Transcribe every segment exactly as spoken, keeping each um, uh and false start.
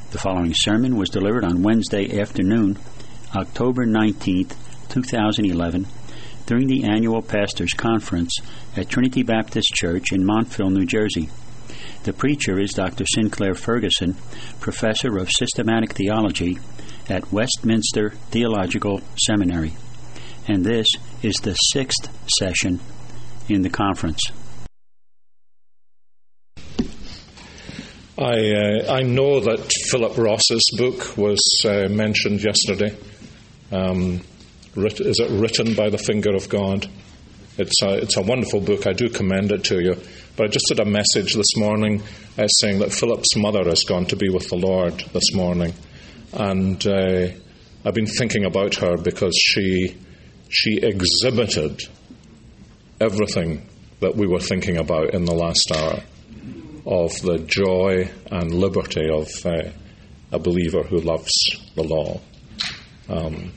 The following sermon was delivered on Wednesday afternoon, October nineteenth, twenty eleven, during the annual Pastors' Conference at Trinity Baptist Church in Montville, New Jersey. The preacher is Doctor Sinclair Ferguson, Professor of Systematic Theology at Westminster Theological Seminary. And this is the sixth session in the conference. I uh, I know that Philip Ross's book was uh, mentioned yesterday. Um, writ- is it Written by the Finger of God? It's a, it's a wonderful book. I do commend it to you. But I just did a message this morning uh, saying that Philip's mother has gone to be with the Lord this morning. And uh, I've been thinking about her because she she exhibited everything that we were thinking about in the last hour, of the joy and liberty of uh, a believer who loves the law. Um,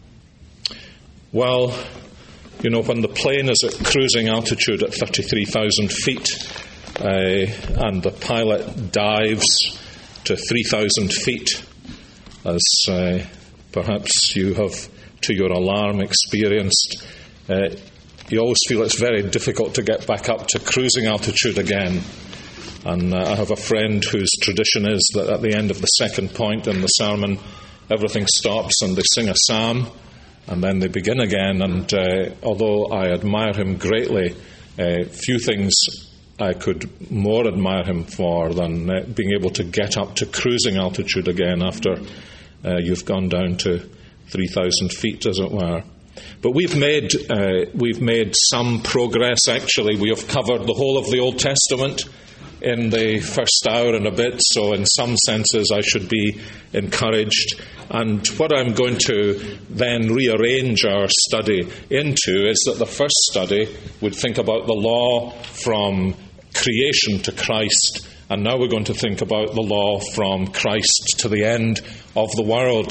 well, you know, when the plane is at cruising altitude at thirty-three thousand feet uh, and the pilot dives to three thousand feet, as uh, perhaps you have, to your alarm, experienced, uh, you always feel it's very difficult to get back up to cruising altitude again. And uh, I have a friend whose tradition is that at the end of the second point in the sermon, everything stops and they sing a psalm, and then they begin again. And uh, although I admire him greatly, uh, few things I could more admire him for than uh, being able to get up to cruising altitude again after uh, you've gone down to three thousand feet, as it were. But we've made uh, we've made some progress. Actually, we have covered the whole of the Old Testament in the first hour and a bit, so in some senses I should be encouraged. And what I'm going to then rearrange our study into is that the first study would think about the law from creation to Christ, and now we're going to think about the law from Christ to the end of the world.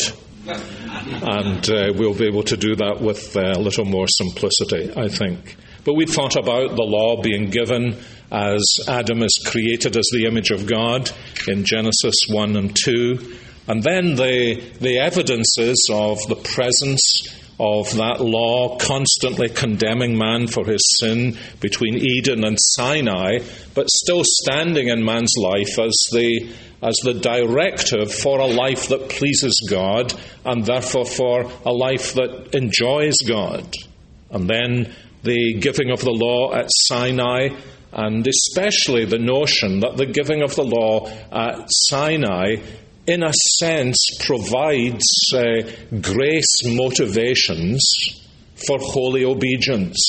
And uh, we'll be able to do that with uh, a little more simplicity, I think. But we thought about the law being given as Adam is created as the image of God in Genesis one and two. And then the, the evidences of the presence of that law constantly condemning man for his sin between Eden and Sinai, but still standing in man's life as the as the directive for a life that pleases God, and therefore for a life that enjoys God. And then the giving of the law at Sinai, and especially the notion that the giving of the law at Sinai, in a sense, provides uh, grace motivations for holy obedience,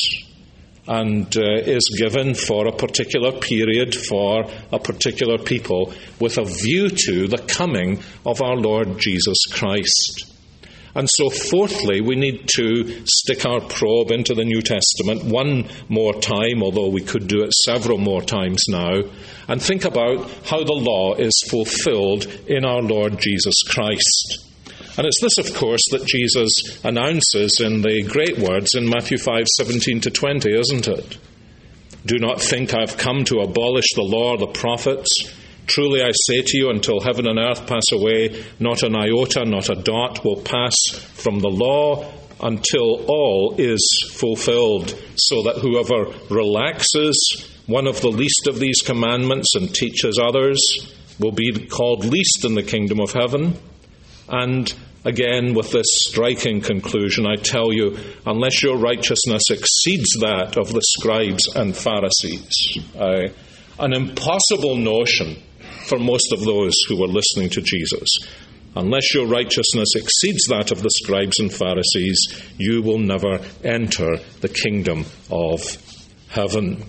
and uh, is given for a particular period, for a particular people, with a view to the coming of our Lord Jesus Christ. And so, fourthly, we need to stick our probe into the New Testament one more time, although we could do it several more times now, and think about how the law is fulfilled in our Lord Jesus Christ. And it's this, of course, that Jesus announces in the great words in Matthew five, seventeen to twenty, isn't it? Do not think I've come to abolish the law or the prophets. Truly I say to you, until heaven and earth pass away, not an iota, not a dot will pass from the law until all is fulfilled, so that whoever relaxes one of the least of these commandments and teaches others will be called least in the kingdom of heaven. And again, with this striking conclusion, I tell you, unless your righteousness exceeds that of the scribes and Pharisees, uh, an impossible notion for most of those who were listening to Jesus. Unless your righteousness exceeds that of the scribes and Pharisees, you will never enter the kingdom of heaven.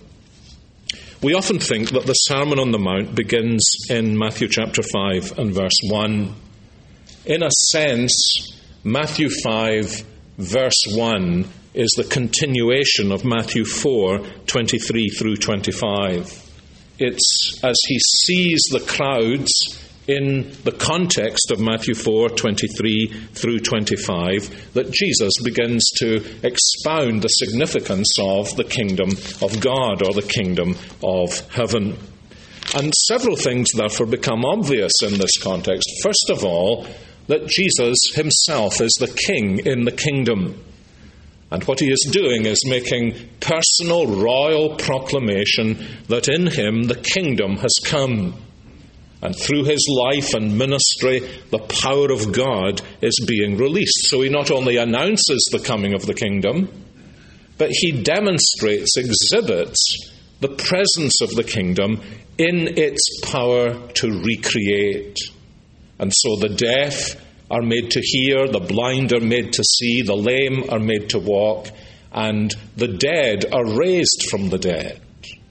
We often think that the Sermon on the Mount begins in Matthew chapter five and verse one. In a sense, Matthew five verse one is the continuation of Matthew four, twenty-three through twenty-five. It's as he sees the crowds in the context of Matthew four, twenty-three through twenty-five that Jesus begins to expound the significance of the kingdom of God, or the kingdom of heaven. And several things, therefore, become obvious in this context. First of all, that Jesus himself is the king in the kingdom. And what he is doing is making personal royal proclamation that in him the kingdom has come. And through his life and ministry, the power of God is being released. So he not only announces the coming of the kingdom, but he demonstrates, exhibits the presence of the kingdom in its power to recreate. And so the deaf are made to hear, the blind are made to see, the lame are made to walk, and the dead are raised from the dead.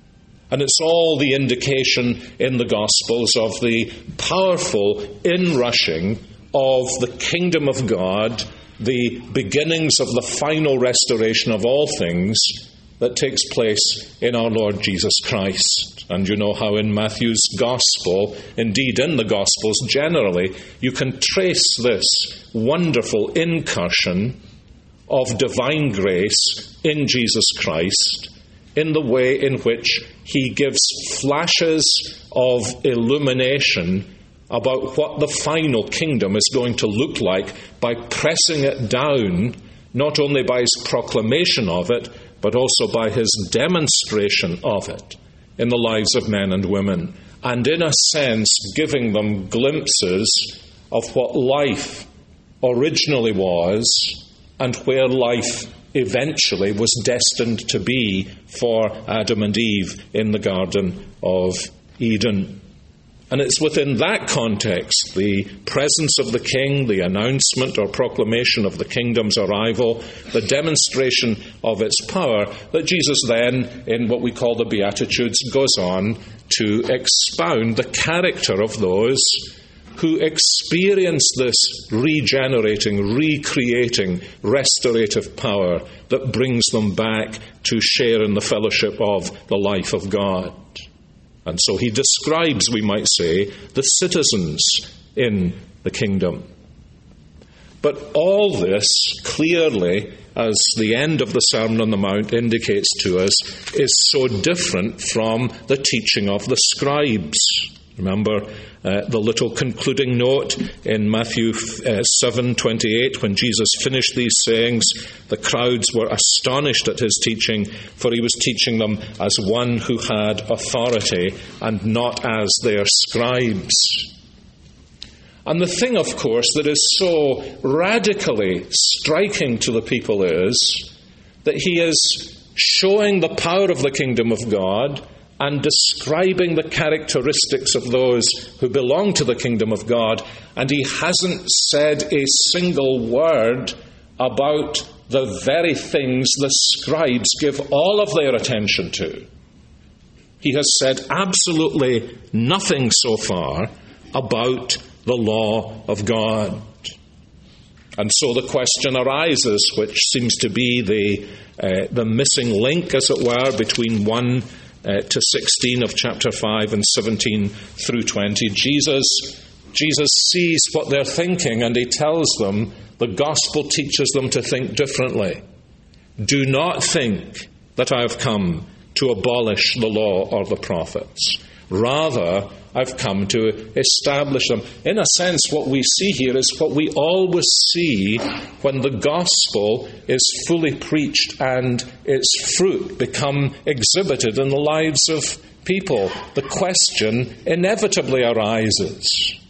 And it's all the indication in the Gospels of the powerful inrushing of the kingdom of God, the beginnings of the final restoration of all things that takes place in our Lord Jesus Christ. And you know how in Matthew's Gospel, indeed in the Gospels generally, you can trace this wonderful incursion of divine grace in Jesus Christ in the way in which he gives flashes of illumination about what the final kingdom is going to look like by pressing it down, not only by his proclamation of it, but also by his demonstration of it in the lives of men and women, and in a sense giving them glimpses of what life originally was and where life eventually was destined to be for Adam and Eve in the Garden of Eden. And it's within that context, the presence of the king, the announcement or proclamation of the kingdom's arrival, the demonstration of its power, that Jesus then, in what we call the Beatitudes, goes on to expound the character of those who experience this regenerating, recreating, restorative power that brings them back to share in the fellowship of the life of God. And so he describes, we might say, the citizens in the kingdom. But all this, clearly, as the end of the Sermon on the Mount indicates to us, is so different from the teaching of the scribes. Remember uh, the little concluding note in Matthew uh, seven twenty-eight, when Jesus finished these sayings, the crowds were astonished at his teaching, for he was teaching them as one who had authority and not as their scribes. And the thing, of course, that is so radically striking to the people is that he is showing the power of the kingdom of God and describing the characteristics of those who belong to the kingdom of God, and he hasn't said a single word about the very things the scribes give all of their attention to. He has said absolutely nothing so far about the law of God. And so the question arises, which seems to be the uh, the missing link, as it were, between one Uh, to sixteen of chapter five and seventeen through twenty. Jesus, Jesus sees what they're thinking, and he tells them the gospel teaches them to think differently. Do not think that I have come to abolish the law or the prophets. Rather, I've come to establish them. In a sense, what we see here is what we always see when the gospel is fully preached and its fruit become exhibited in the lives of people. The question inevitably arises,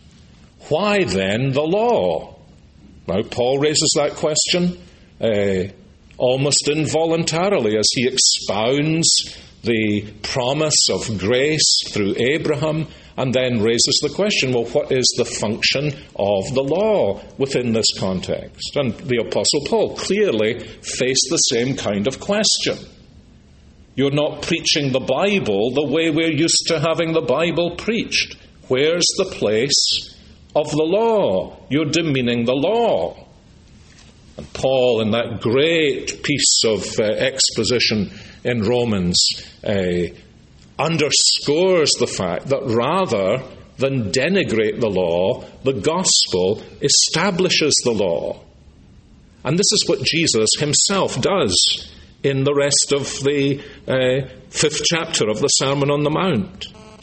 why then the law? Now, Paul raises that question uh, almost involuntarily as he expounds the promise of grace through Abraham, and then raises the question, well, what is the function of the law within this context? And the Apostle Paul clearly faced the same kind of question. You're not preaching the Bible the way we're used to having the Bible preached. Where's the place of the law? You're demeaning the law. And Paul, in that great piece of uh, exposition in Romans, uh, underscores the fact that rather than denigrate the law, the gospel establishes the law. And this is what Jesus himself does in the rest of the uh, fifth chapter of the Sermon on the Mount.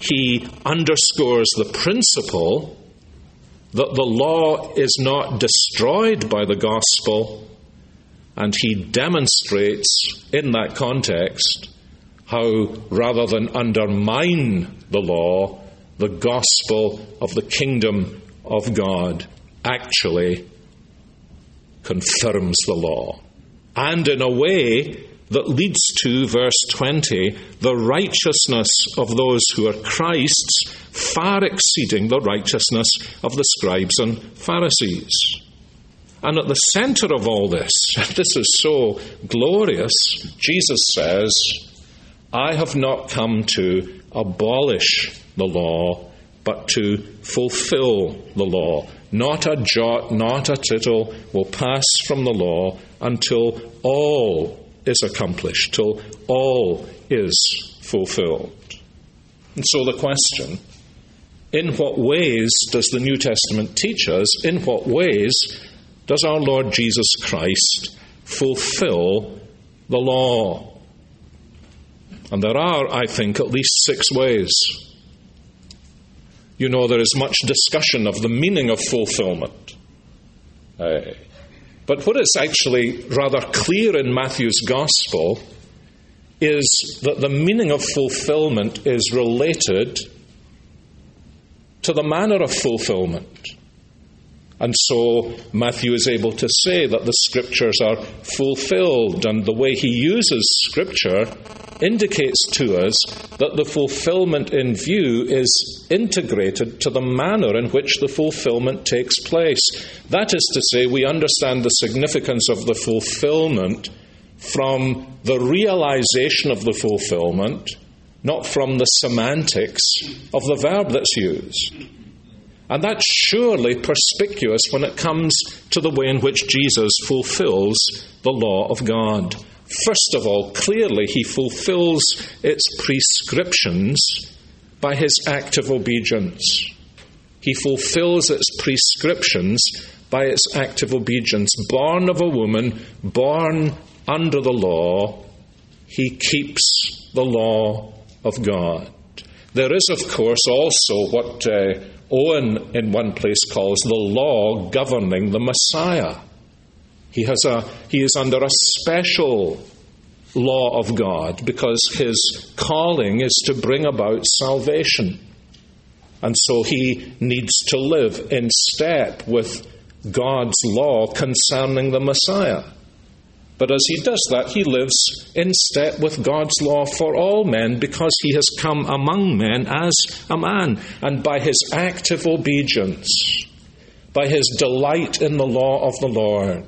he underscores the principle that the law is not destroyed by the gospel, and he demonstrates in that context how, rather than undermine the law, the gospel of the kingdom of God actually confirms the law. And in a way that leads to, verse twenty, the righteousness of those who are Christ's, far exceeding the righteousness of the scribes and Pharisees. And at the center of all this, this is so glorious, Jesus says, I have not come to abolish the law, but to fulfill the law. Not a jot, not a tittle will pass from the law until all is accomplished, till all is fulfilled. And so the question, in what ways does the New Testament teach us, in what ways does our Lord Jesus Christ fulfill the law? And there are, I think, at least six ways. You know, there is much discussion of the meaning of fulfillment. Uh, but what is actually rather clear in Matthew's Gospel is that the meaning of fulfillment is related to the manner of fulfillment. And so Matthew is able to say that the Scriptures are fulfilled, and the way he uses Scripture indicates to us that the fulfillment in view is integrated to the manner in which the fulfillment takes place. That is to say, we understand the significance of the fulfillment from the realization of the fulfillment, not from the semantics of the verb that's used. And that's surely perspicuous when it comes to the way in which Jesus fulfills the law of God. First of all, clearly he fulfills its prescriptions by his act of obedience. He fulfills its prescriptions by its act of obedience. Born of a woman, born under the law, he keeps the law of God. There is, of course, also what uh, Owen in one place calls the law governing the Messiah. He has a he is under a special law of God because his calling is to bring about salvation. And so he needs to live in step with God's law concerning the Messiah. But as he does that, he lives in step with God's law for all men because he has come among men as a man. And by his active obedience, by his delight in the law of the Lord,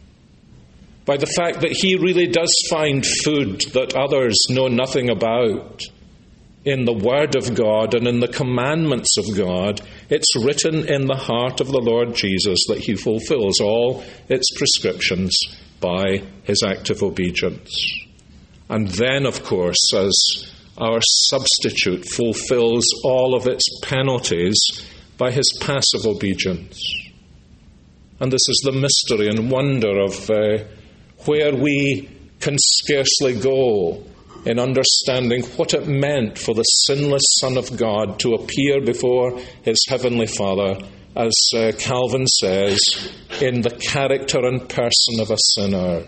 by the fact that he really does find food that others know nothing about in the Word of God and in the commandments of God, it's written in the heart of the Lord Jesus that he fulfills all its prescriptions by his act of obedience. And then, of course, as our substitute, fulfills all of its penalties by his passive obedience. And this is the mystery and wonder of uh, where we can scarcely go in understanding what it meant for the sinless Son of God to appear before his heavenly Father, as uh, Calvin says, in the character and person of a sinner.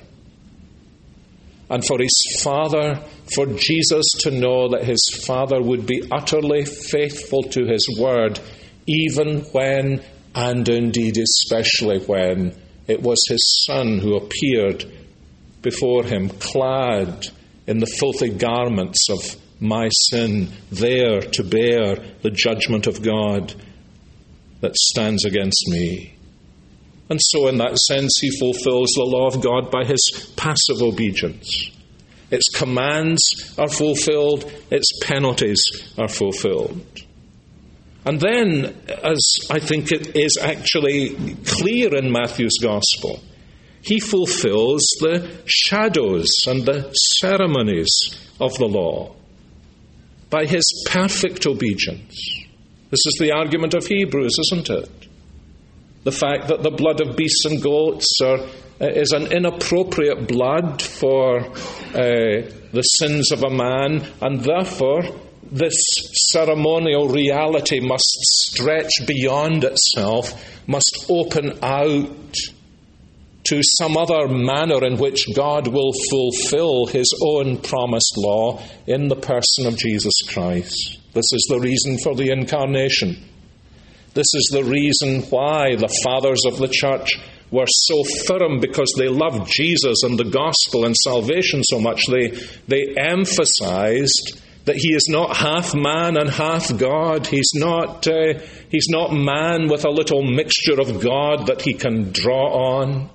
And for his Father, for Jesus to know that his Father would be utterly faithful to his word, even when, and indeed especially when, it was his Son who appeared before him, clad in the filthy garments of my sin, there to bear the judgment of God that stands against me. And so in that sense he fulfills the law of God by his passive obedience. Its commands are fulfilled, its penalties are fulfilled. And then, as I think it is actually clear in Matthew's Gospel, he fulfills the shadows and the ceremonies of the law by his perfect obedience. This is the argument of Hebrews, isn't it? The fact that the blood of beasts and goats are, uh, is an inappropriate blood for uh, the sins of a man, and therefore this ceremonial reality must stretch beyond itself, must open out to some other manner in which God will fulfill his own promised law in the person of Jesus Christ. This is the reason for the incarnation. This is the reason why the fathers of the church were so firm, because they loved Jesus and the gospel and salvation so much. They, they emphasized that he is not half man and half God. He's not, uh, he's not man with a little mixture of God that he can draw on.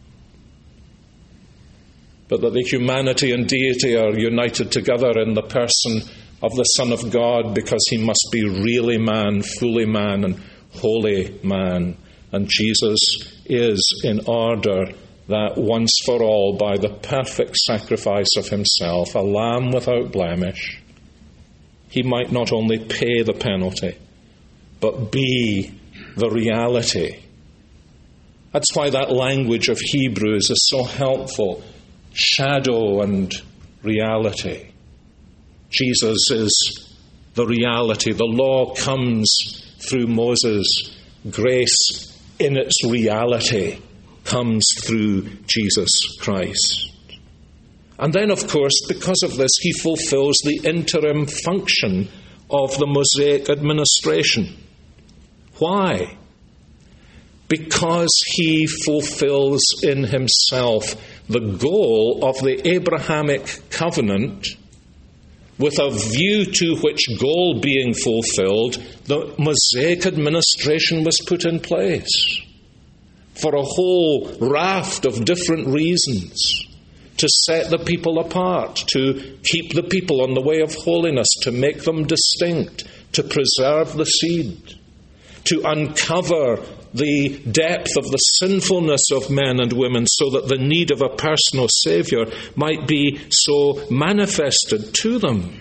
But that the humanity and deity are united together in the person of the Son of God, because he must be really man, fully man, and holy man. And Jesus is in order that once for all, by the perfect sacrifice of himself, a lamb without blemish, he might not only pay the penalty, but be the reality. That's why that language of Hebrews is so helpful. Shadow and reality. Jesus is the reality. The law comes through Moses. Grace in its reality comes through Jesus Christ. And then, of course, because of this, he fulfills the interim function of the Mosaic administration. Why? Because he fulfills in himself the goal of the Abrahamic covenant, with a view to which goal being fulfilled, the Mosaic administration was put in place for a whole raft of different reasons. To set the people apart, to keep the people on the way of holiness, to make them distinct, to preserve the seed, to uncover the depth of the sinfulness of men and women, so that the need of a personal Saviour might be so manifested to them.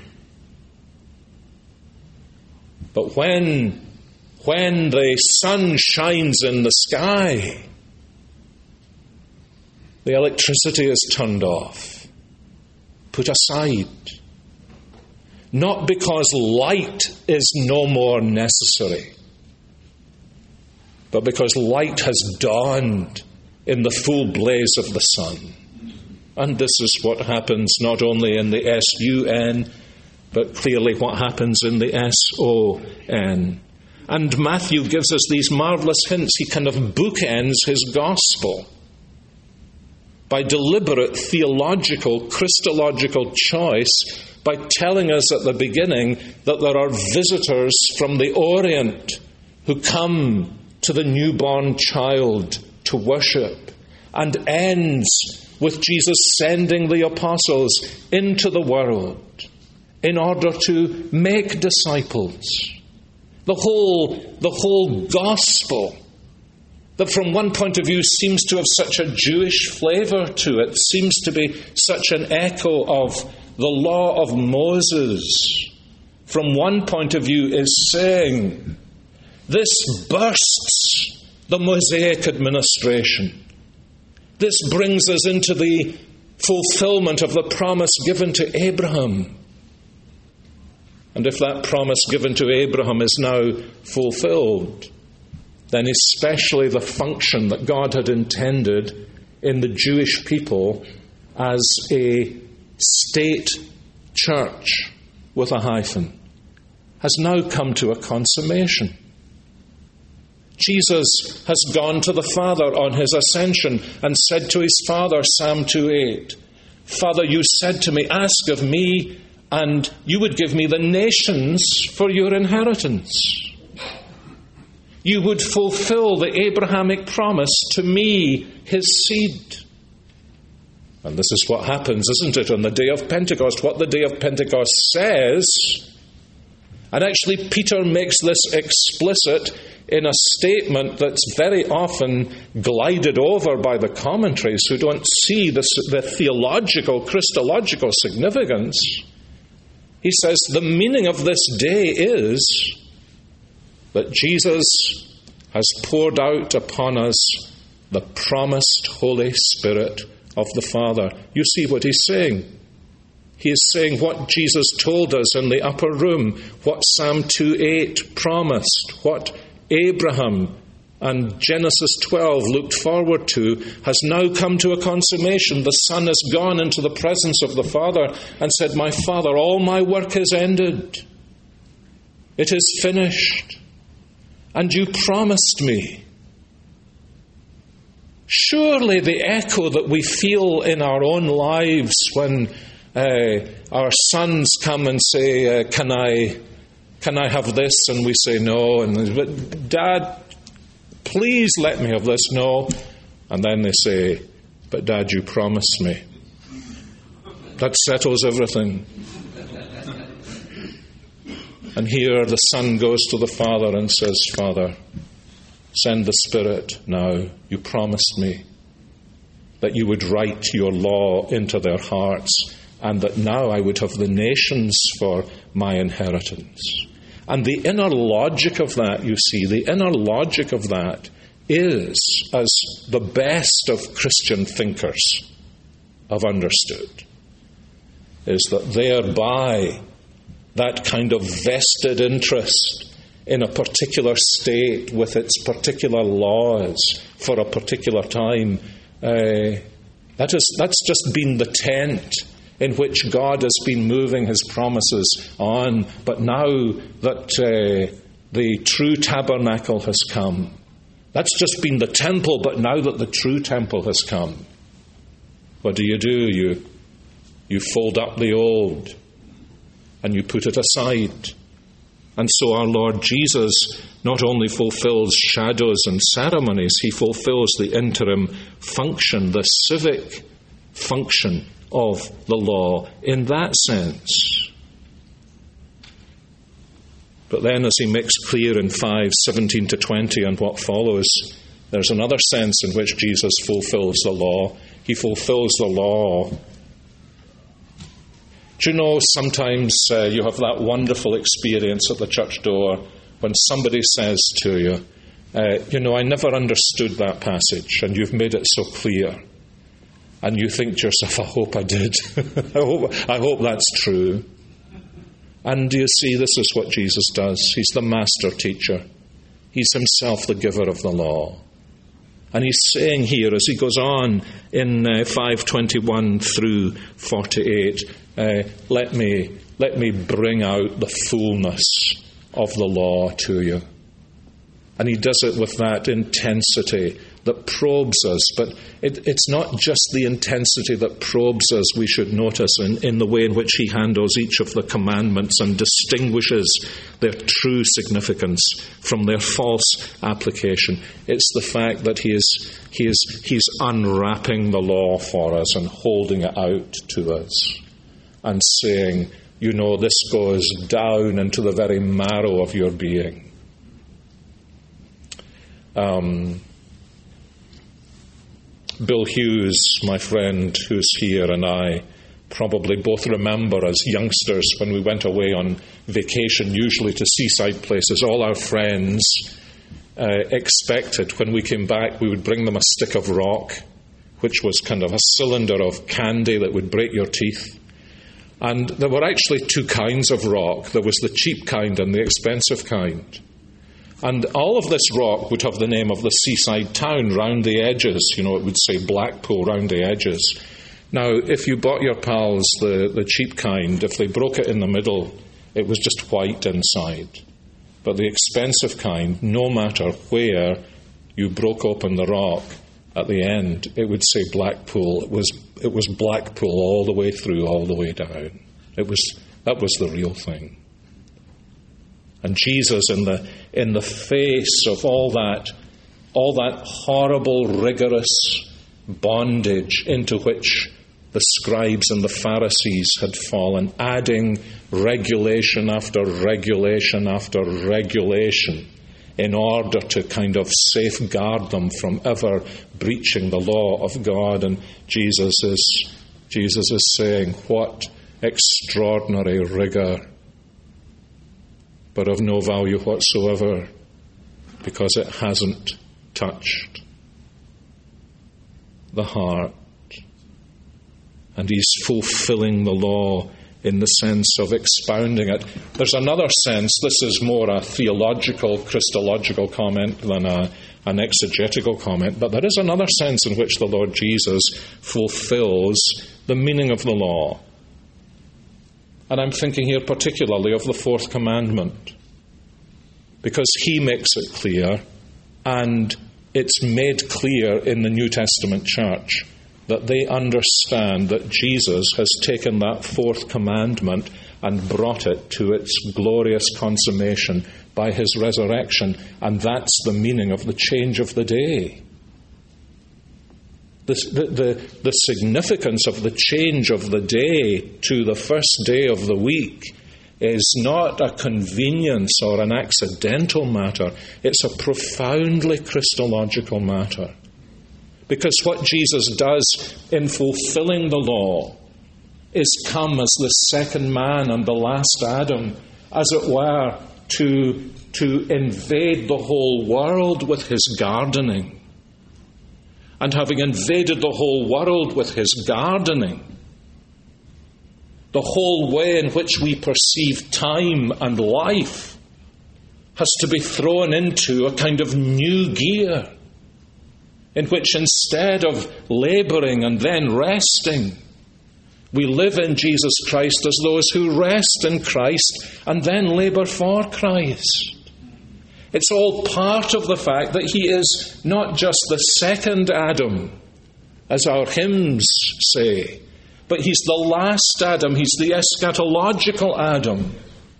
But when, when the sun shines in the sky, the electricity is turned off, put aside. Not because light is no more necessary, but because light has dawned in the full blaze of the sun. And this is what happens not only in the S U N, but clearly what happens in the S O N. And Matthew gives us these marvelous hints. He kind of bookends his gospel by deliberate theological, Christological choice, by telling us at the beginning that there are visitors from the Orient who come to the newborn child to worship, and ends with Jesus sending the apostles into the world in order to make disciples. The whole, the whole gospel, that from one point of view seems to have such a Jewish flavour to it, seems to be such an echo of the law of Moses, from one point of view is saying, this bursts the Mosaic administration. This brings us into the fulfillment of the promise given to Abraham. And if that promise given to Abraham is now fulfilled, then especially the function that God had intended in the Jewish people as a state church with a hyphen has now come to a consummation. Jesus has gone to the Father on his ascension and said to his Father, Psalm two eight, Father, you said to me, ask of me, and you would give me the nations for your inheritance. You would fulfill the Abrahamic promise to me, his seed. And this is what happens, isn't it, on the day of Pentecost? What the day of Pentecost says, and actually Peter makes this explicit in a statement that's very often glided over by the commentaries who don't see the, the theological, Christological significance. He says the meaning of this day is that Jesus has poured out upon us the promised Holy Spirit of the Father. You see what he's saying. He is saying what Jesus told us in the upper room, what Psalm two eight promised, what Abraham and Genesis twelve looked forward to, has now come to a consummation. The Son has gone into the presence of the Father and said, "My Father, all my work is ended. It is finished. And you promised me." Surely the echo that we feel in our own lives when uh, our sons come and say, uh, can I can I have this? And we say no. And but Dad, please let me have this. No. And then they say, but Dad, you promised me. That settles everything. And here the Son goes to the Father and says, Father, send the Spirit now. You promised me that you would write your law into their hearts, and that now I would have the nations for my inheritance. And the inner logic of that, you see, the inner logic of that is, as the best of Christian thinkers have understood, is that thereby that kind of vested interest in a particular state with its particular laws for a particular time, uh, that is, that's just been the tent in which God has been moving his promises on. But now that uh, the true tabernacle has come, that's just been the temple, but now that the true temple has come, what do you do? You, you fold up the old and you put it aside. And so our Lord Jesus not only fulfills shadows and ceremonies, he fulfills the interim function, the civic function of the law in that sense. But then, as he makes clear in five seventeen to twenty and what follows, there's another sense in which Jesus fulfills the law. He fulfills the law. Do you know, sometimes uh, you have that wonderful experience at the church door when somebody says to you, uh, you know, I never understood that passage, and you've made it so clear. And you think to yourself, I hope I did. I hope, I hope that's true. And you see, this is what Jesus does. He's the master teacher. He's himself the giver of the law. And he's saying here, as he goes on in uh, five twenty-one through forty-eight, uh, let me let me bring out the fullness of the law to you. And he does it with that intensity that probes us. But it, it's not just the intensity that probes us, we should notice, in, in the way in which he handles each of the commandments and distinguishes their true significance from their false application. It's the fact that he is, he is, he's unwrapping the law for us and holding it out to us and saying, you know, this goes down into the very marrow of your being. Um, Bill Hughes, my friend who's here, and I probably both remember as youngsters when we went away on vacation, usually to seaside places, all our friends uh, expected when we came back we would bring them a stick of rock, which was kind of a cylinder of candy that would break your teeth. And there were actually two kinds of rock. There was the cheap kind and the expensive kind. And all of this rock would have the name of the seaside town round the edges. You know, it would say Blackpool round the edges. Now, if you bought your pals the, the cheap kind, if they broke it in the middle, it was just white inside. But the expensive kind, no matter where you broke open the rock, at the end, it would say Blackpool. It was it was Blackpool all the way through, all the way down. It was that was the real thing. And Jesus, in the in the face of all that, all that horrible, rigorous bondage into which the scribes and the Pharisees had fallen, adding regulation after regulation after regulation in order to kind of safeguard them from ever breaching the law of God. And Jesus is Jesus is saying, what extraordinary rigor, but of no value whatsoever, because it hasn't touched the heart. And he's fulfilling the law in the sense of expounding it. There's another sense, this is more a theological, Christological comment than a, an exegetical comment, but there is another sense in which the Lord Jesus fulfills the meaning of the law. And I'm thinking here particularly of the fourth commandment, because he makes it clear, and it's made clear in the New Testament church, that they understand that Jesus has taken that fourth commandment and brought it to its glorious consummation by his resurrection. And that's the meaning of the change of the day. The, the, the, the significance of the change of the day to the first day of the week is not a convenience or an accidental matter. It's a profoundly Christological matter. Because what Jesus does in fulfilling the law is come as the second man and the last Adam, as it were, to, to invade the whole world with his gardening. And having invaded the whole world with his gardening, the whole way in which we perceive time and life has to be thrown into a kind of new gear, in which instead of labouring and then resting, we live in Jesus Christ as those who rest in Christ and then labour for Christ. It's all part of the fact that he is not just the second Adam, as our hymns say, but he's the last Adam, he's the eschatological Adam.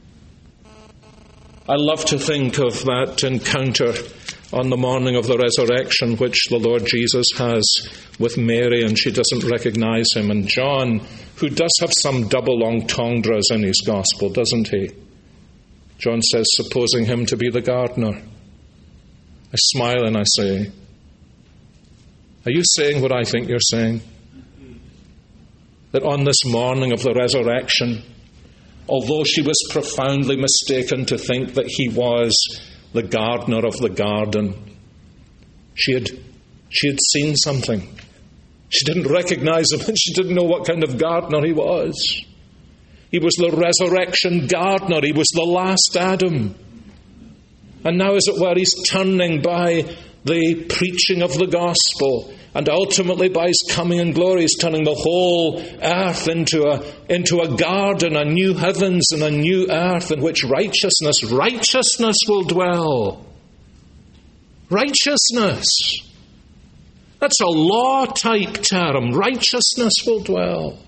I love to think of that encounter on the morning of the resurrection which the Lord Jesus has with Mary, and she doesn't recognize him. And John, who does have some double entendres in his gospel, doesn't he? John says, supposing him to be the gardener. I smile and I say, are you saying what I think you're saying? That on this morning of the resurrection, although she was profoundly mistaken to think that he was the gardener of the garden, she had, she had seen something. She didn't recognize him, and she didn't know what kind of gardener he was. He was the resurrection gardener. He was the last Adam. And now, as it were, he's turning by the preaching of the gospel, and ultimately by his coming in glory, he's turning the whole earth into a, into a garden, a new heavens and a new earth in which righteousness, righteousness will dwell. Righteousness. That's a law-type term. Righteousness will dwell.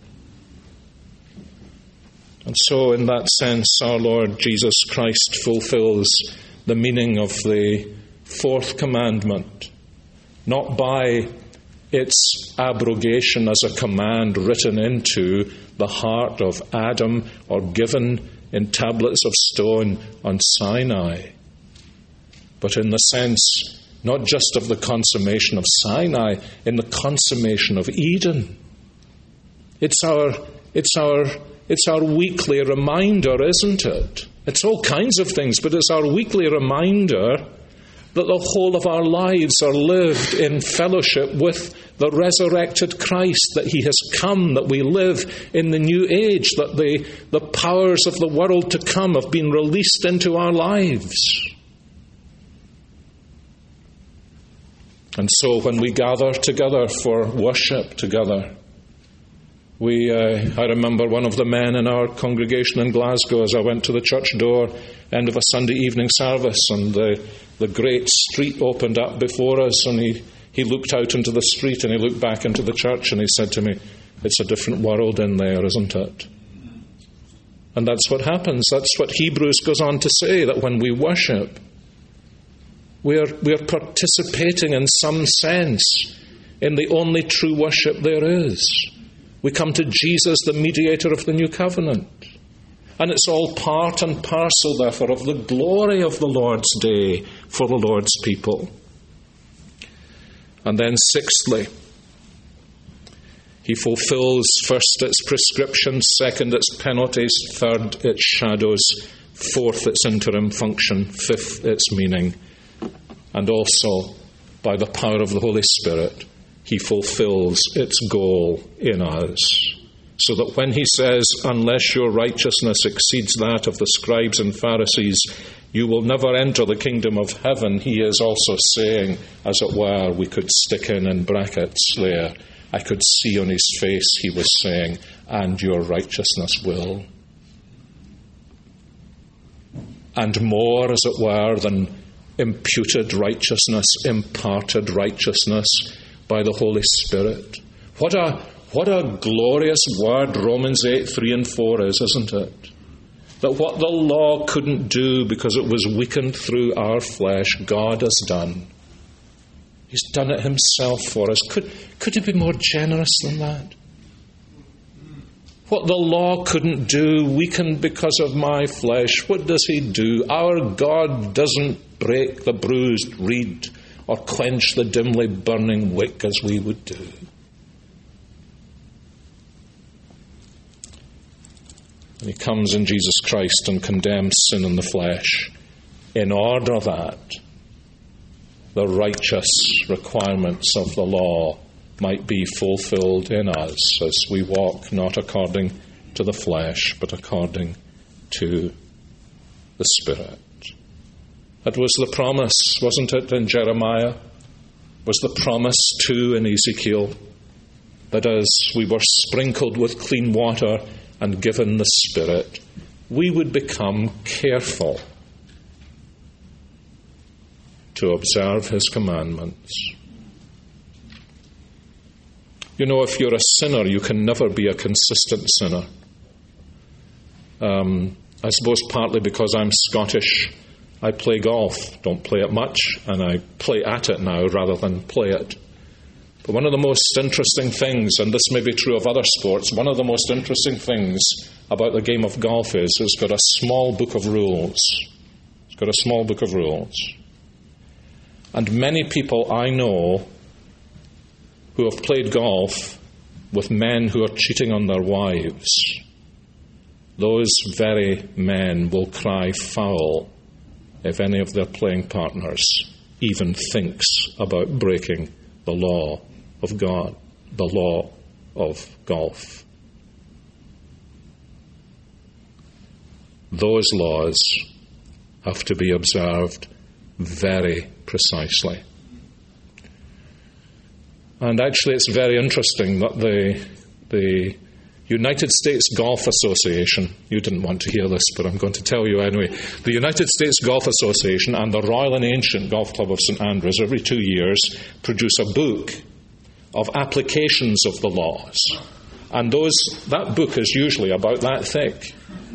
And so, in that sense, our Lord Jesus Christ fulfills the meaning of the fourth commandment, not by its abrogation as a command written into the heart of Adam or given in tablets of stone on Sinai, but in the sense not just of the consummation of Sinai, in the consummation of Eden. It's our, it's our, it's our weekly reminder, isn't it? It's all kinds of things, but it's our weekly reminder that the whole of our lives are lived in fellowship with the resurrected Christ, that he has come, that we live in the new age, that the, the powers of the world to come have been released into our lives. And so when we gather together for worship together, we, uh, I remember one of the men in our congregation in Glasgow, as I went to the church door, end of a Sunday evening service, and the, the great street opened up before us, and he, he looked out into the street and he looked back into the church and he said to me, it's a different world in there, isn't it? And that's what happens. That's what Hebrews goes on to say, that when we worship, we are, we are participating in some sense in the only true worship there is. We come to Jesus, the mediator of the new covenant. And it's all part and parcel, therefore, of the glory of the Lord's day for the Lord's people. And then sixthly, he fulfills first its prescription, second its penalties, third its shadows, fourth its interim function, fifth its meaning. And also, by the power of the Holy Spirit, he fulfills its goal in us. so that when he says, unless your righteousness exceeds that of the scribes and Pharisees, you will never enter the kingdom of heaven, he is also saying, as it were, we could stick in in brackets there, I could see on his face he was saying, and your righteousness will. And more, as it were, than imputed righteousness, imparted righteousness by the Holy Spirit. What a what a glorious word Romans eight, three and four is, isn't it? That what the law couldn't do because it was weakened through our flesh, God has done. He's done it himself for us. Could, could he be more generous than that? What the law couldn't do, weakened because of my flesh, what does he do? Our God doesn't break the bruised reed or quench the dimly burning wick as we would do. And he comes in Jesus Christ and condemns sin in the flesh in order that the righteous requirements of the law might be fulfilled in us as we walk not according to the flesh but according to the Spirit. That was the promise, wasn't it, in Jeremiah? Was the promise too in Ezekiel, that as we were sprinkled with clean water and given the Spirit, we would become careful to observe his commandments. You know, if you're a sinner, you can never be a consistent sinner. Um, I suppose partly because I'm Scottish, I play golf. Don't play it much, and I play at it now rather than play it. But one of the most interesting things, and this may be true of other sports, one of the most interesting things about the game of golf is it's got a small book of rules. It's got a small book of rules. And many people I know who have played golf with men who are cheating on their wives, those very men will cry foul if any of their playing partners even thinks about breaking the law of God, the law of golf. Those laws have to be observed very precisely. And actually it's very interesting that the the United States Golf Association, you didn't want to hear this, but I'm going to tell you anyway, the United States Golf Association and the Royal and Ancient Golf Club of St Andrews every two years produce a book of applications of the laws. And those that book is usually about that thick,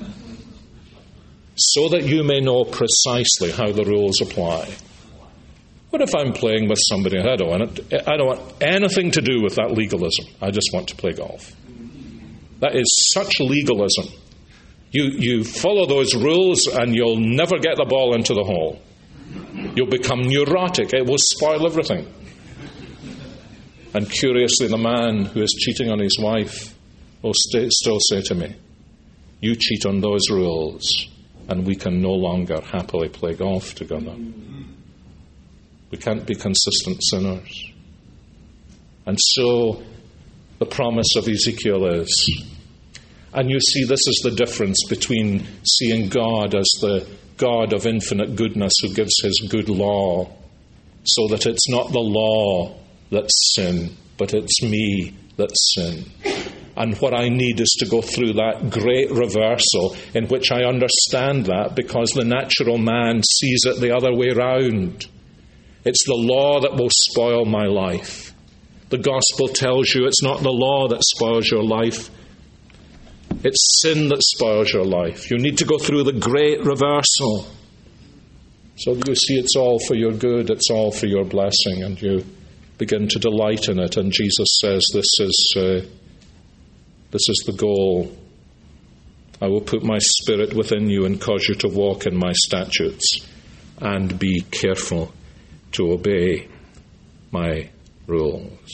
so that you may know precisely how the rules apply. What if I'm playing with somebody and I don't want it, I don't want anything to do with that legalism. I just want to play golf. That is such legalism. You you follow those rules and you'll never get the ball into the hole. You'll become neurotic. It will spoil everything. And curiously, the man who is cheating on his wife will st- still say to me, you cheat on those rules and we can no longer happily play golf together. We can't be consistent sinners. And so the promise of Ezekiel is, and you see this is the difference between seeing God as the God of infinite goodness who gives his good law, so that it's not the law that's sin, but it's me that's sin. And what I need is to go through that great reversal in which I understand that, because the natural man sees it the other way round. It's the law that will spoil my life. The gospel tells you it's not the law that spoils your life. It's sin that spoils your life. You need to go through the great reversal, so that you see it's all for your good, it's all for your blessing, and you begin to delight in it. And Jesus says this is uh, this is the goal. I will put my spirit within you and cause you to walk in my statutes and be careful to obey my rules.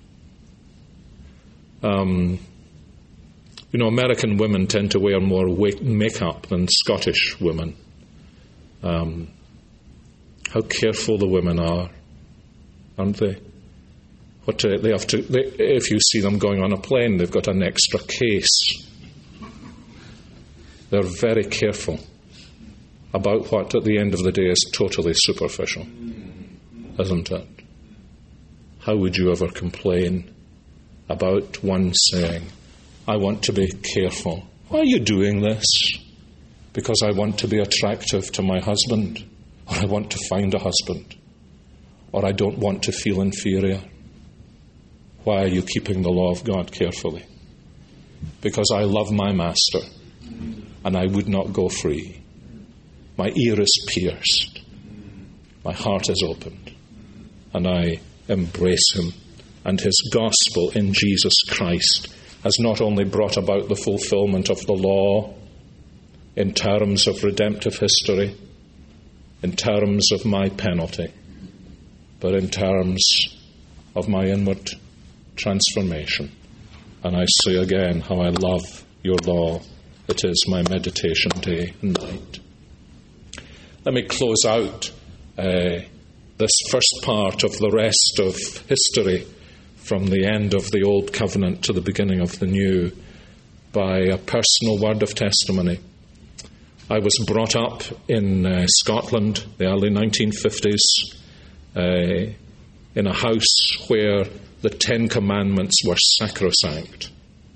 Um, you know, American women tend to wear more makeup than Scottish women. Um, how careful the women are, aren't they? But uh, they have to. They, if you see them going on a plane, they've got an extra case. They're very careful about what, at the end of the day, is totally superficial, isn't it? How would you ever complain about one saying, I want to be careful? Why are you doing this? Because I want to be attractive to my husband, or I want to find a husband, or I don't want to feel inferior. Why are you keeping the law of God carefully? Because I love my master, and I would not go free. My ear is pierced, my heart is opened, and I embrace him. And his gospel in Jesus Christ has not only brought about the fulfillment of the law in terms of redemptive history, in terms of my penalty, but in terms of my inward transformation. And I say again how I love your law. It is my meditation day and night. Let me close out uh, this first part of the rest of history from the end of the Old Covenant to the beginning of the New by a personal word of testimony. I was brought up in uh, Scotland, the early nineteen fifties, uh, in a house where the Ten Commandments were sacrosanct.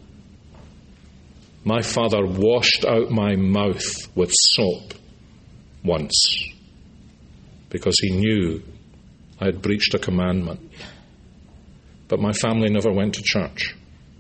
My father washed out my mouth with soap once because he knew I had breached a commandment. But my family never went to church.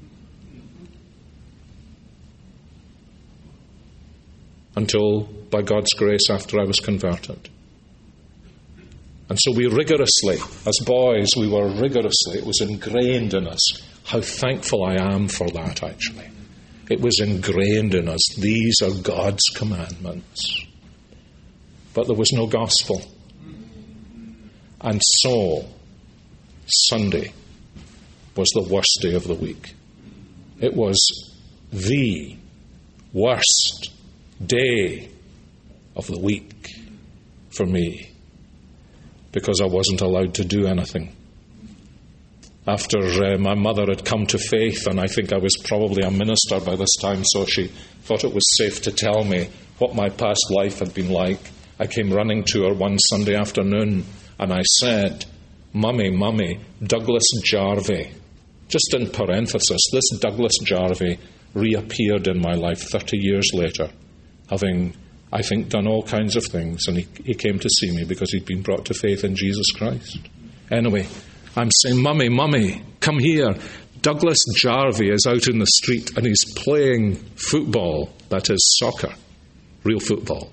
Until, by God's grace, after I was converted. And so we rigorously, as boys, we were rigorously, it was ingrained in us. How thankful I am for that, actually. It was ingrained in us. These are God's commandments. But there was no gospel. And so, Sunday was the worst day of the week. It was the worst day of the week for me, because I wasn't allowed to do anything. After uh, my mother had come to faith, and I think I was probably a minister by this time, so she thought it was safe to tell me what my past life had been like, I came running to her one Sunday afternoon and I said, Mummy, Mummy, Douglas Jarvie. Just in parenthesis, this Douglas Jarvie reappeared in my life thirty years later, having, I think, done all kinds of things, and he, he came to see me because he'd been brought to faith in Jesus Christ. Anyway, I'm saying, Mummy, Mummy, come here. Douglas Jarvie is out in the street and he's playing football, that is soccer, real football.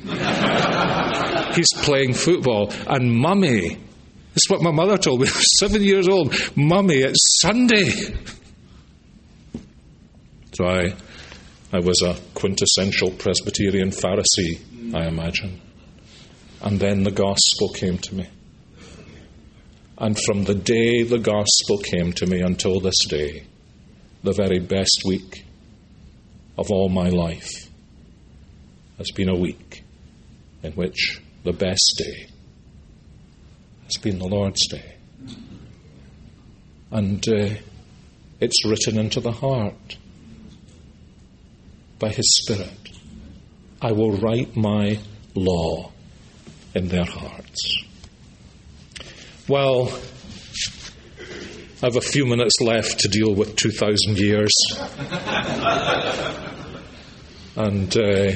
He's playing football, and Mummy, this is what my mother told me, I was seven years old, Mummy, it's Sunday. So I, I was a quintessential Presbyterian Pharisee, I imagine. And then the gospel came to me. And from the day the gospel came to me until this day, the very best week of all my life has been a week in which the best day has been the Lord's Day. And uh, it's written into the heart by His Spirit. I will write my law in their hearts. Well, I have a few minutes left to deal with two thousand years. And uh,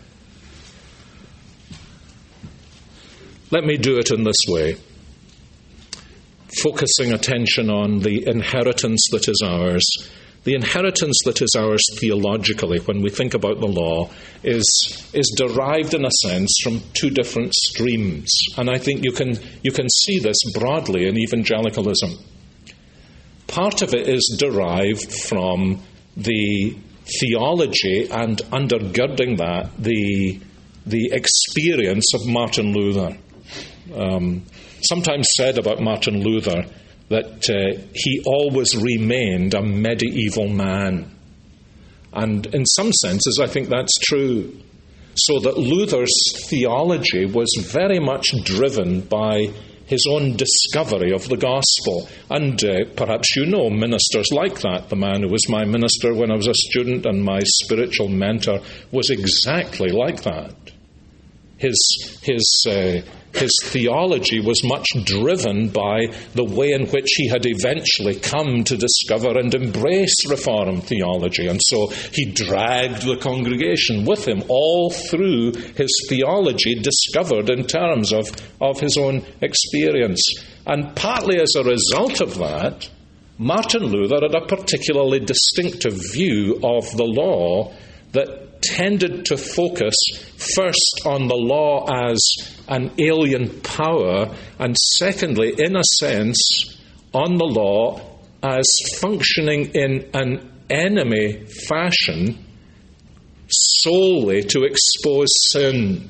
let me do it in this way, focusing attention on the inheritance that is ours. The inheritance that is ours theologically, when we think about the law, is, is derived in a sense from two different streams. And I think you can, you can see this broadly in evangelicalism. Part of it is derived from the theology and, undergirding that, the, the experience of Martin Luther. Um, sometimes said about Martin Luther that uh, he always remained a medieval man. And in some senses, I think that's true. So that Luther's theology was very much driven by his own discovery of the gospel. And uh, perhaps you know ministers like that. The man who was my minister when I was a student and my spiritual mentor was exactly like that. His, his, uh, his theology was much driven by the way in which he had eventually come to discover and embrace Reformed theology. And so he dragged the congregation with him all through his theology discovered in terms of, of his own experience. And partly as a result of that, Martin Luther had a particularly distinctive view of the law that tended to focus first on the law as an alien power, and secondly, in a sense, on the law as functioning in an enemy fashion solely to expose sin.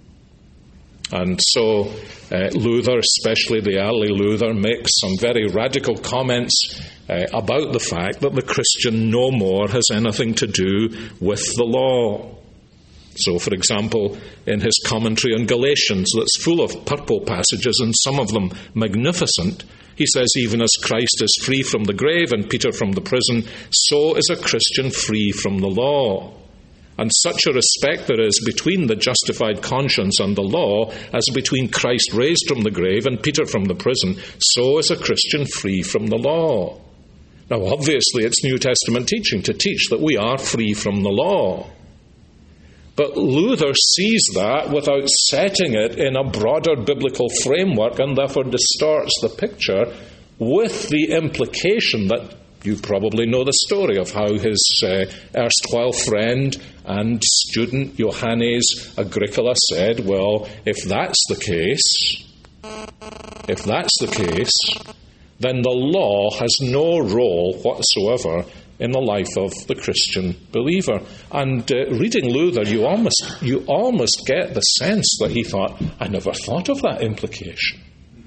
And so uh, Luther, especially the early Luther, makes some very radical comments uh, about the fact that the Christian no more has anything to do with the law. So, for example, in his commentary on Galatians, that's full of purple passages and some of them magnificent, he says, even as Christ is free from the grave and Peter from the prison, so is a Christian free from the law. And such a respect there is between the justified conscience and the law as between Christ raised from the grave and Peter from the prison, so is a Christian free from the law. Now, obviously, it's New Testament teaching to teach that we are free from the law. But Luther sees that without setting it in a broader biblical framework and therefore distorts the picture with the implication that you probably know the story of how his uh, erstwhile friend and student Johannes Agricola said, well, if that's the case, if that's the case, then the law has no role whatsoever in the life of the Christian believer. And uh, reading Luther, you almost, you almost get the sense that he thought, I never thought of that implication.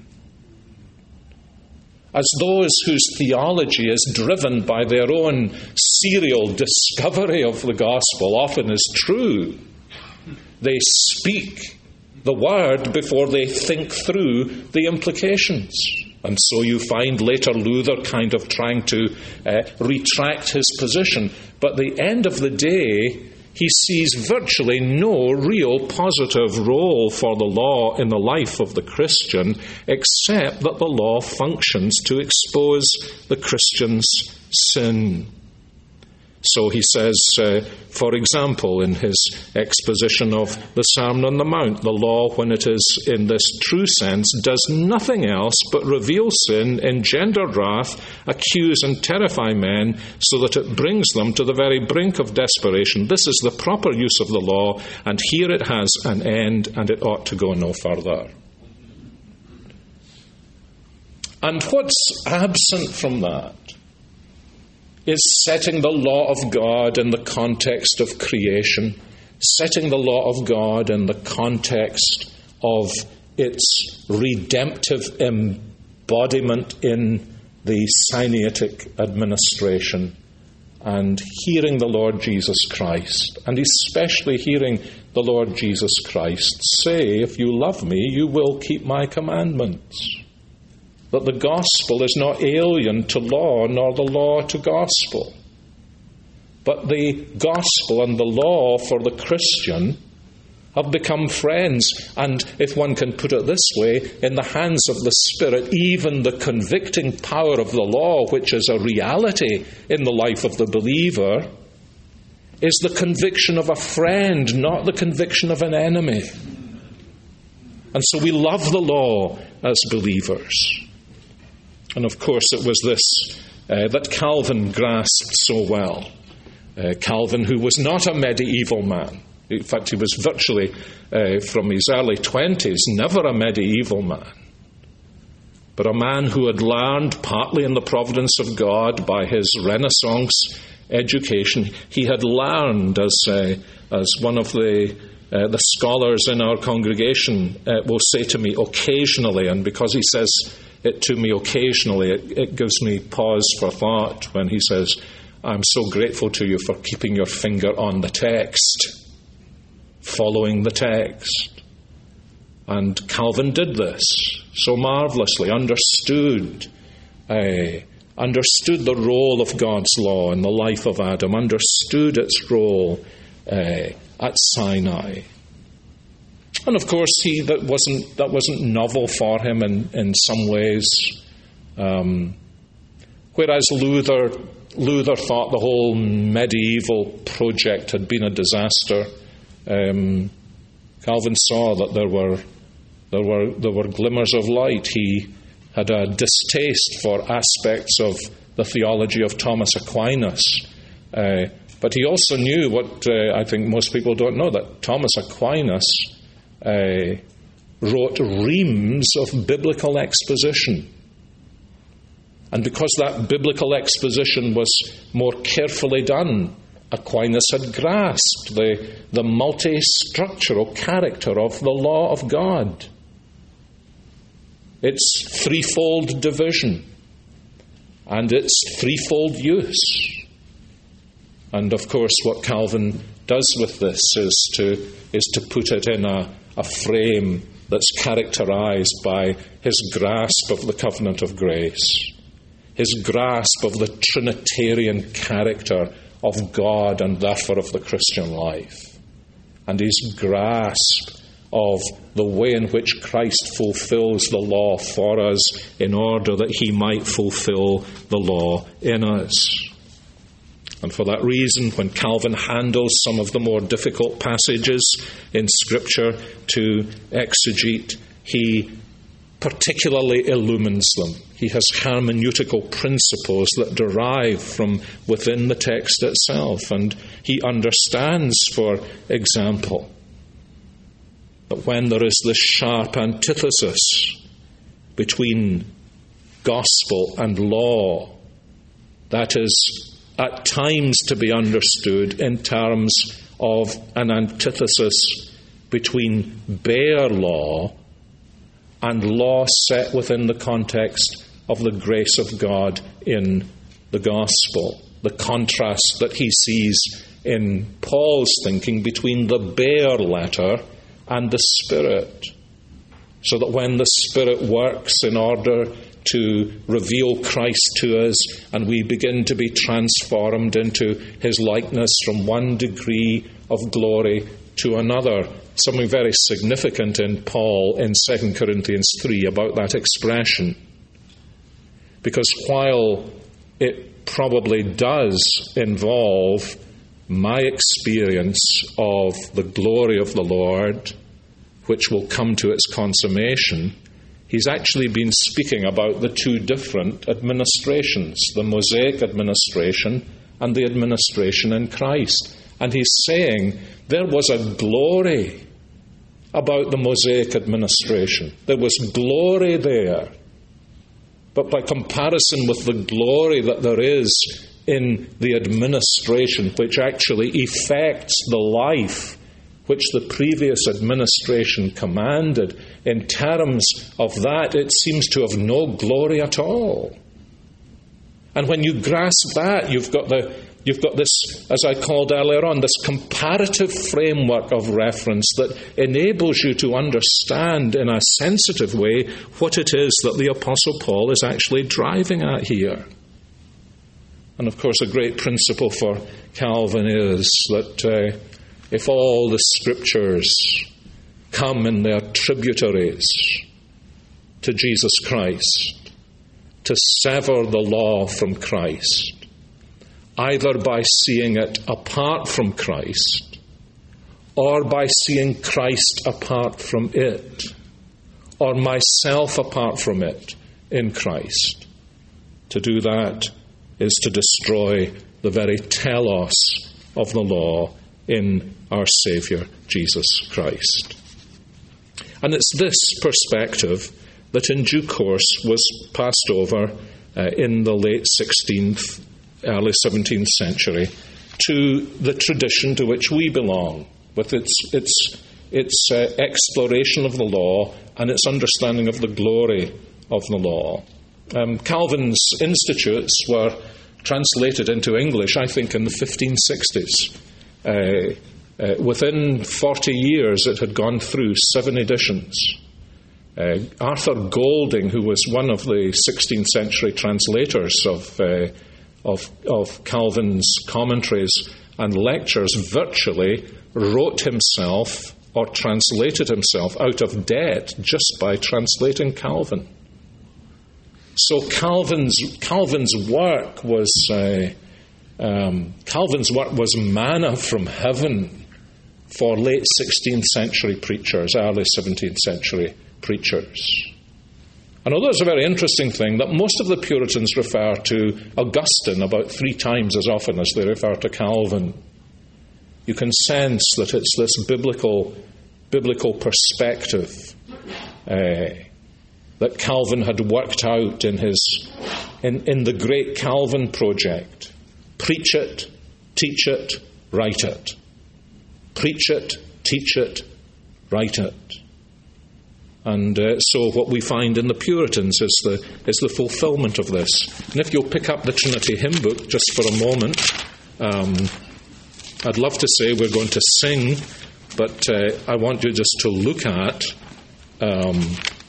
As those whose theology is driven by their own serial discovery of the gospel often is true, they speak the word before they think through the implications. And so you find later Luther kind of trying to uh, retract his position. But at the end of the day, he sees virtually no real positive role for the law in the life of the Christian, except that the law functions to expose the Christian's sin. So he says, uh, for example, in his exposition of the Sermon on the Mount, the law, when it is in this true sense, does nothing else but reveal sin, engender wrath, accuse and terrify men, so that it brings them to the very brink of desperation. This is the proper use of the law, and here it has an end, and it ought to go no further. And what's absent from that is setting the law of God in the context of creation, setting the law of God in the context of its redemptive embodiment in the Sinaitic administration, and hearing the Lord Jesus Christ, and especially hearing the Lord Jesus Christ say, if you love me, you will keep my commandments. That the gospel is not alien to law, nor the law to gospel. But the gospel and the law for the Christian have become friends, and if one can put it this way, in the hands of the Spirit, even the convicting power of the law, which is a reality in the life of the believer, is the conviction of a friend, not the conviction of an enemy. And so we love the law as believers. And of course it was this uh, that Calvin grasped so well. Uh, Calvin, who was not a medieval man. In fact, he was virtually, uh, from his early twenties, never a medieval man. But a man who had learned, partly in the providence of God, by his Renaissance education, he had learned, as, uh, as one of the Uh, the scholars in our congregation uh, will say to me occasionally, and because he says it to me occasionally, it, it gives me pause for thought when he says, I'm so grateful to you for keeping your finger on the text, following the text. And Calvin did this so marvelously, understood, uh, understood the role of God's law in the life of Adam, understood its role uh, at Sinai. And of course, he that wasn't that wasn't novel for him in, in some ways. Um, whereas Luther Luther thought the whole medieval project had been a disaster, um, Calvin saw that there were there were there were glimmers of light. He had a distaste for aspects of the theology of Thomas Aquinas, uh, but he also knew what uh, I think most people don't know, that Thomas Aquinas Uh, wrote reams of biblical exposition. And because that biblical exposition was more carefully done, Aquinas had grasped the, the multi-structural character of the law of God, its threefold division, and its threefold use. And of course, what Calvin does with this is to is to put it in a a frame that's characterized by his grasp of the covenant of grace, his grasp of the Trinitarian character of God and therefore of the Christian life, and his grasp of the way in which Christ fulfills the law for us in order that he might fulfill the law in us. And for that reason, when Calvin handles some of the more difficult passages in Scripture to exegete, he particularly illumines them. He has hermeneutical principles that derive from within the text itself. And he understands, for example, that when there is this sharp antithesis between gospel and law, that is at times to be understood in terms of an antithesis between bare law and law set within the context of the grace of God in the gospel. The contrast that he sees in Paul's thinking between the bare letter and the Spirit. So that when the Spirit works in order to reveal Christ to us, and we begin to be transformed into his likeness from one degree of glory to another. Something very significant in Paul in Second Corinthians three about that expression. Because while it probably does involve my experience of the glory of the Lord, which will come to its consummation, he's actually been speaking about the two different administrations, the Mosaic administration and the administration in Christ. And he's saying there was a glory about the Mosaic administration. There was glory there. But by comparison with the glory that there is in the administration, which actually effects the life which the previous administration commanded, in terms of that, it seems to have no glory at all. And when you grasp that, you've got the you've got this, as I called earlier on, this comparative framework of reference that enables you to understand in a sensitive way what it is that the Apostle Paul is actually driving at here. And of course, a great principle for Calvin is that uh, if all the Scriptures come in their tributaries to Jesus Christ, to sever the law from Christ, either by seeing it apart from Christ or by seeing Christ apart from it, or myself apart from it in Christ, to do that is to destroy the very telos of the law in our Saviour, Jesus Christ. And it's this perspective that in due course was passed over uh, in the late sixteenth, early seventeenth century to the tradition to which we belong, with its its its uh, exploration of the law and its understanding of the glory of the law. Um, Calvin's Institutes were translated into English, I think, in the fifteen sixties. Uh, Uh, within forty years, it had gone through seven editions. Uh, Arthur Golding, who was one of the sixteenth century translators of, uh, of, of Calvin's commentaries and lectures, virtually wrote himself or translated himself out of debt just by translating Calvin. So Calvin's Calvin's work was uh, um, Calvin's work was manna from heaven for late sixteenth century preachers, early seventeenth century preachers. And although it's a very interesting thing that most of the Puritans refer to Augustine about three times as often as they refer to Calvin, you can sense that it's this biblical biblical perspective uh, that Calvin had worked out in his in, in the great Calvin project. Preach it, teach it, write it. Preach it, teach it, write it. And uh, so what we find in the Puritans is the is the fulfillment of this. And if you'll pick up the Trinity hymn book just for a moment, um, I'd love to say we're going to sing, but uh, I want you just to look at um,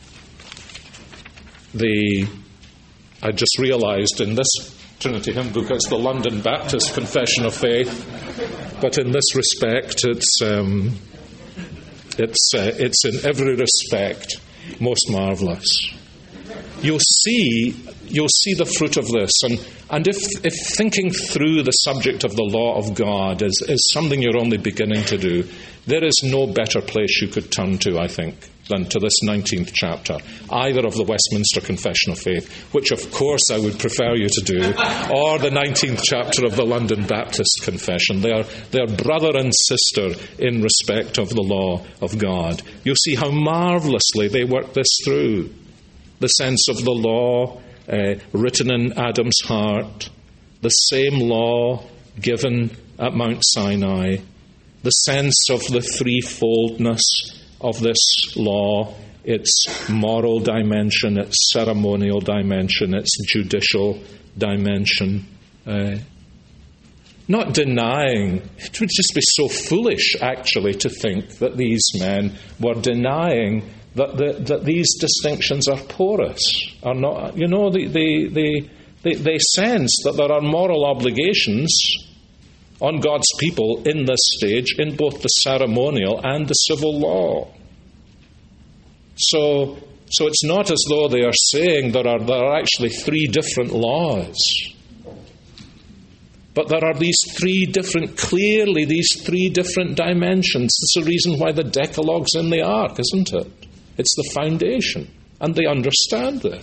the... I just realised in this Trinity hymn book it's the London Baptist Confession of Faith, but in this respect it's um, it's uh, it's in every respect most marvellous. You'll see you'll see the fruit of this, and and if if thinking through the subject of the law of God is is something you're only beginning to do, there is no better place you could turn to, I think, than to this nineteenth chapter, either of the Westminster Confession of Faith, which of course I would prefer you to do, or the nineteenth chapter of the London Baptist Confession. They are, they are brother and sister in respect of the law of God. You'll see how marvellously they work this through. The sense of the law uh, written in Adam's heart, the same law given at Mount Sinai, the sense of the threefoldness of this law, its moral dimension, its ceremonial dimension, its judicial dimension. Uh, not denying, it would just be so foolish actually to think that these men were denying that the, that these distinctions are porous, are not. You know, they they, they they they sense that there are moral obligations on God's people in this stage, in both the ceremonial and the civil law. So, so it's not as though they are saying there are there are actually three different laws, but there are these three different, clearly these three different dimensions. That's the reason why the Decalogue's in the Ark, isn't it? It's the foundation, and they understand this.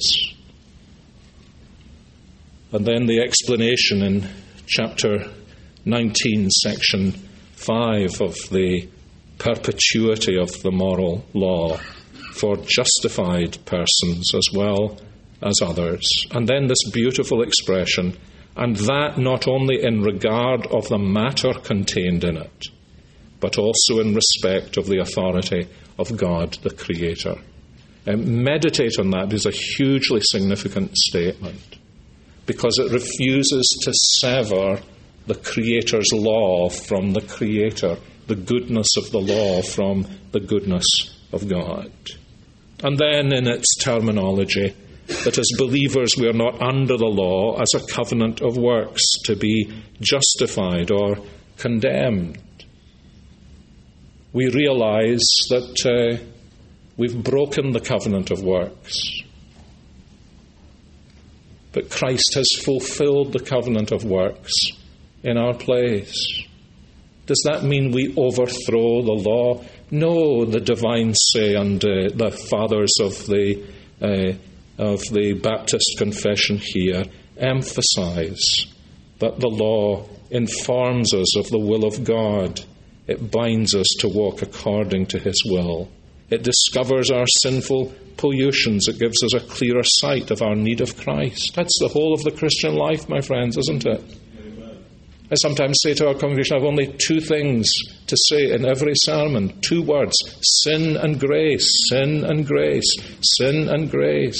And then the explanation in chapter nineteen, section five, of the perpetuity of the moral law for justified persons as well as others. And then this beautiful expression, and that not only in regard of the matter contained in it, but also in respect of the authority of God, the Creator. And meditate on that. It is a hugely significant statement, because it refuses to sever the Creator's law from the Creator, the goodness of the law from the goodness of God. And then in its terminology, that as believers we are not under the law as a covenant of works to be justified or condemned. We realize that uh, we've broken the covenant of works. But Christ has fulfilled the covenant of works in our place. Does that mean we overthrow the law? No, the divines say, and uh, the fathers of the uh, of the Baptist confession here emphasize that the law informs us of the will of God. It binds us to walk according to His will. It discovers our sinful pollutions. It gives us a clearer sight of our need of Christ. That's the whole of the Christian life, my friends, isn't it? I sometimes say to our congregation, I have only two things to say in every sermon. Two words: sin and grace, sin and grace, sin and grace.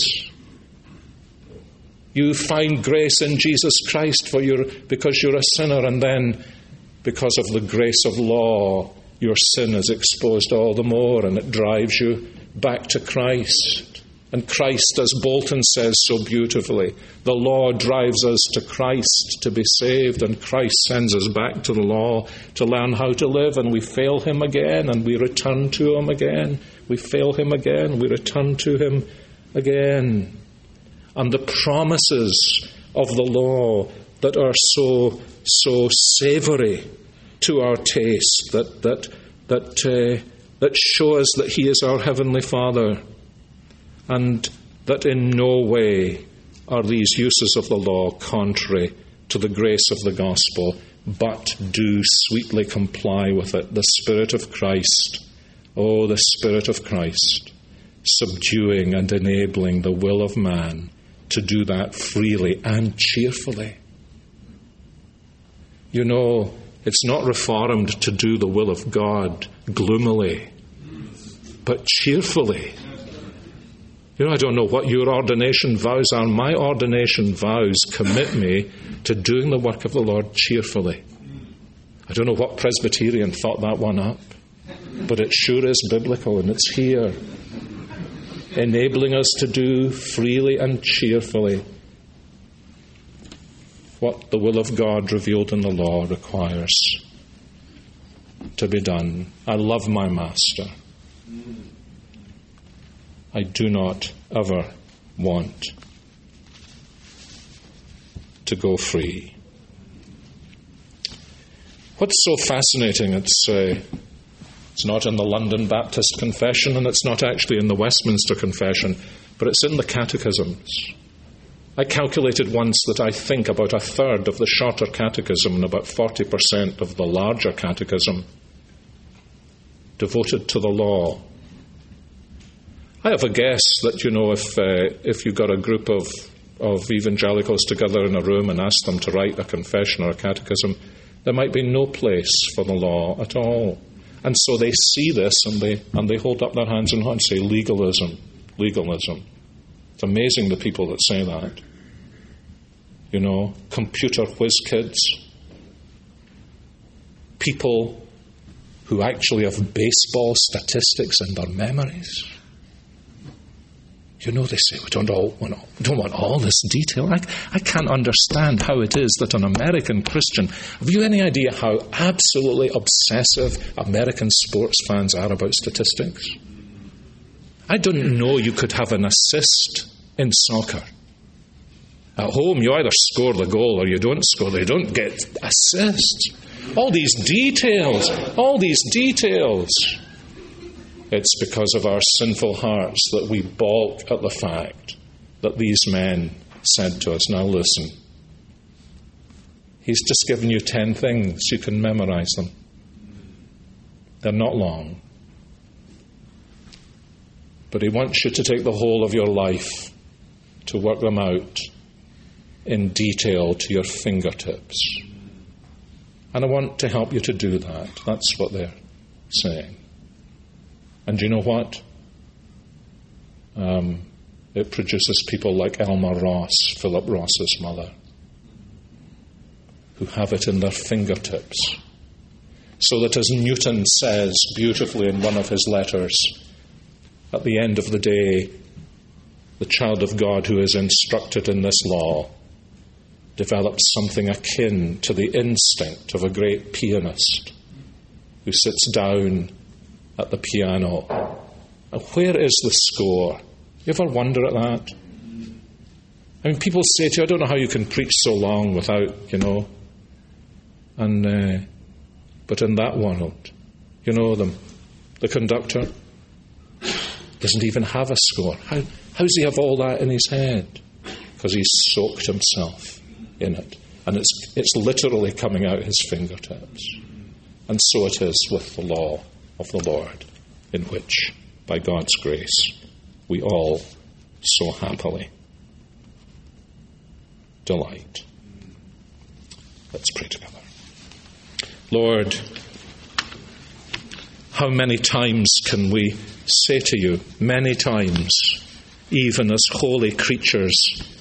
You find grace in Jesus Christ for your, because you're a sinner, and then because of the grace of law, your sin is exposed all the more, and it drives you back to Christ. And Christ, as Bolton says so beautifully, the law drives us to Christ to be saved, and Christ sends us back to the law to learn how to live, and we fail him again, and we return to him again. We fail him again, we return to him again. And the promises of the law that are so, so savoury to our taste, that, that, that, uh, that show us that he is our Heavenly Father, and that in no way are these uses of the law contrary to the grace of the gospel, but do sweetly comply with it. The Spirit of Christ, oh, the Spirit of Christ, subduing and enabling the will of man to do that freely and cheerfully. You know, it's not reformed to do the will of God gloomily, but cheerfully. You know, I don't know what your ordination vows are. My ordination vows commit me to doing the work of the Lord cheerfully. I don't know what Presbyterian thought that one up, but it sure is biblical, and it's here, enabling us to do freely and cheerfully what the will of God revealed in the law requires to be done. I love my master. I do not ever want to go free. What's so fascinating, it's, uh, it's not in the London Baptist Confession, and it's not actually in the Westminster Confession, but it's in the catechisms. I calculated once that I think about a third of the shorter catechism and about forty percent of the larger catechism devoted to the law. I have a guess that, you know, if uh, if you got a group of, of evangelicals together in a room and asked them to write a confession or a catechism, there might be no place for the law at all. And so they see this and they and they hold up their hands and say, legalism, legalism. It's amazing the people that say that. You know, computer whiz kids, people who actually have baseball statistics in their memories. You know, they say, we don't, all, we don't want all this detail. I, I can't understand how it is that an American Christian, have you any idea how absolutely obsessive American sports fans are about statistics? I didn't know you could have an assist in soccer. At home, you either score the goal or you don't score. They don't get assists. All these details, all these details. It's because of our sinful hearts that we balk at the fact that these men said to us, now listen, he's just given you ten things, you can memorize them. They're not long. But he wants you to take the whole of your life to work them out in detail to your fingertips. And I want to help you to do that. That's what they're saying. And you know what? Um, it produces people like Elma Ross, Philip Ross's mother, who have it in their fingertips. So that, as Newton says beautifully in one of his letters, at the end of the day, the child of God who is instructed in this law develops something akin to the instinct of a great pianist who sits down at the piano. And where is the score? You ever wonder at that? I mean, people say to you, I don't know how you can preach so long without, you know. And uh, but in that world, you know, the, the conductor doesn't even have a score. How, how does he have all that in his head? Because he's soaked himself in it. And it's it's literally coming out his fingertips. And so it is with the law of the Lord, in which, by God's grace, we all so happily delight. Let's pray together. Lord, how many times can we say to you, many times, even as holy creatures,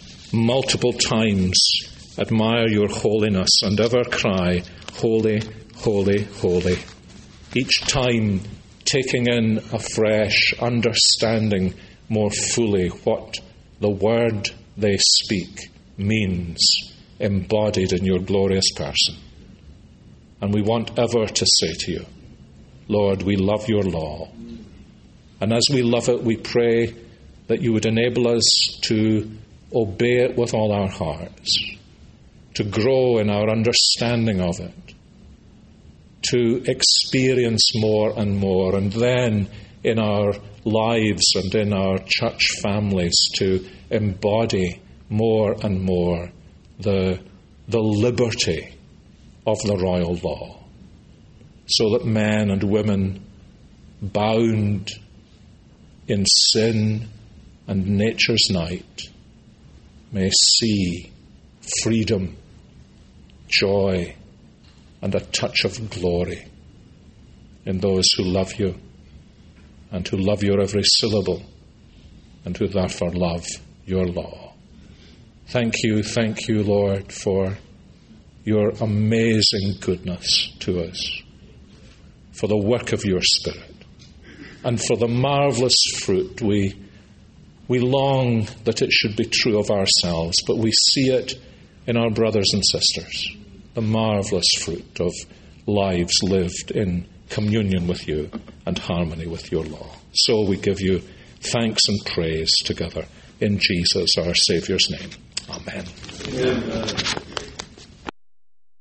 multiple times admire your holiness and ever cry, holy, holy, holy. Each time taking in a fresh understanding more fully what the word they speak means, embodied in your glorious person. And we want ever to say to you, Lord, we love your law. And as we love it, we pray that you would enable us to obey it with all our hearts, to grow in our understanding of it, to experience more and more, and then in our lives and in our church families to embody more and more the, the liberty of the royal law, so that men and women bound in sin and nature's night may see freedom, joy, and a touch of glory in those who love you and who love your every syllable and who therefore love your law. Thank you, thank you, Lord, for your amazing goodness to us, for the work of your Spirit, and for the marvelous fruit. We, we long that it should be true of ourselves, but we see it in our brothers and sisters, the marvelous fruit of lives lived in communion with you and harmony with your law. So we give you thanks and praise together in Jesus, our Saviour's name. Amen. Amen.